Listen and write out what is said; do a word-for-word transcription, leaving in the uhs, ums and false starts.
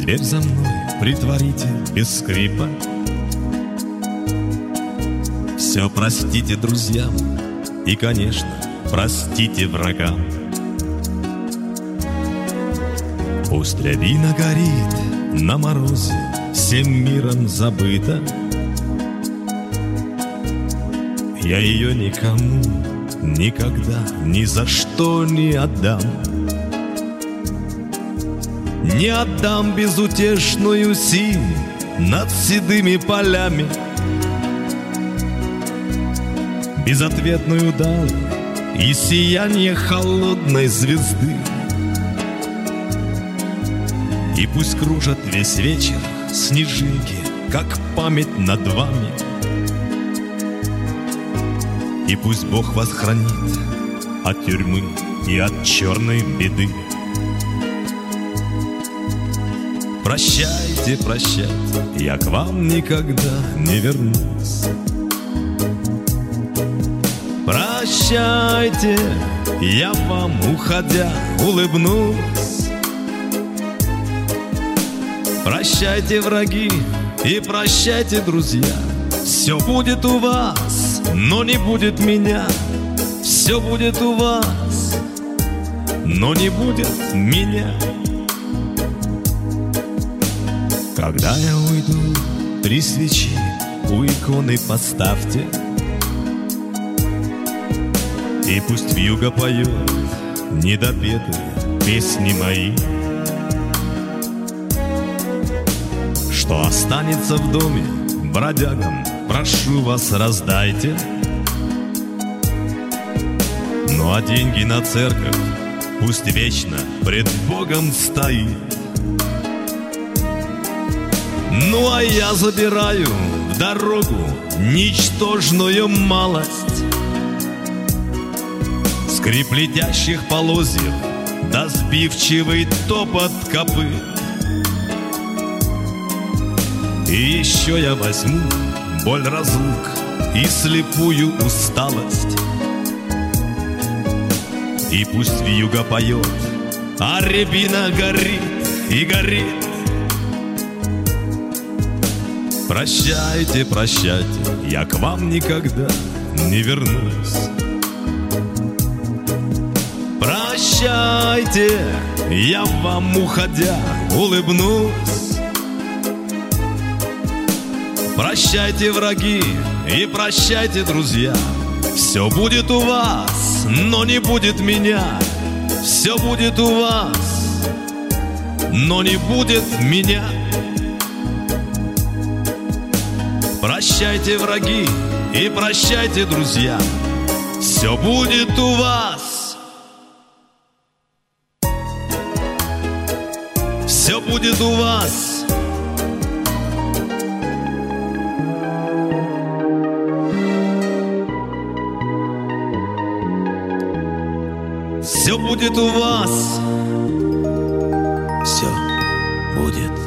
Дверь за мной притворите без скрипа. Все простите друзьям и, конечно, простите врагам. Пусть рябина горит на морозе, всем миром забыта. Я ее никому никогда ни за что не отдам. Не отдам безутешную синь над седыми полями, безответную даль и сияние холодной звезды. И пусть кружат весь вечер снежинки, как память над вами. И пусть Бог вас хранит от тюрьмы и от черной беды. Прощайте, прощайте, я к вам никогда не вернусь. Прощайте, я вам, уходя, улыбнусь. Прощайте, враги, и прощайте, друзья. Все будет у вас, но не будет меня. Все будет у вас, но не будет меня. Когда я уйду, три свечи у иконы поставьте. И пусть вьюга поет недопетые песни мои. Что останется в доме бродягам, прошу вас, раздайте. Ну а деньги на церковь пусть вечно пред Богом стоит. Ну а я забираю в дорогу ничтожную малость. Скрип летящих полозьев, да сбивчивый топот копыт. И еще я возьму боль разлук и слепую усталость. И пусть вьюга поет, а рябина горит и горит. Прощайте, прощайте, я к вам никогда не вернусь. Прощайте, я вам, уходя, улыбнусь. Прощайте, враги, и прощайте, друзья. Все будет у вас, но не будет меня. Все будет у вас, но не будет меня. Прощайте, враги, и прощайте, друзья. Все будет у вас. Все будет у вас. Все будет у вас. Все будет